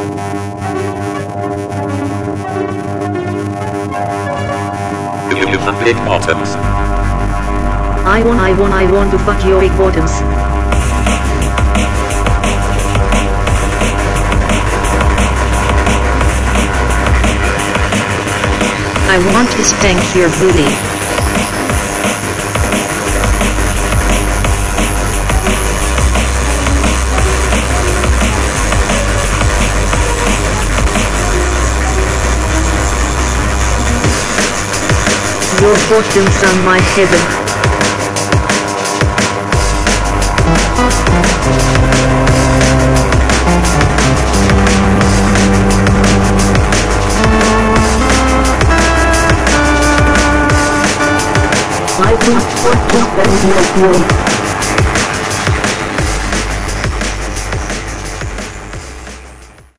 You the big bottoms. I want to fuck your big bottoms. I want to spank your booty. Your bottoms are my heaven. I want to fuck your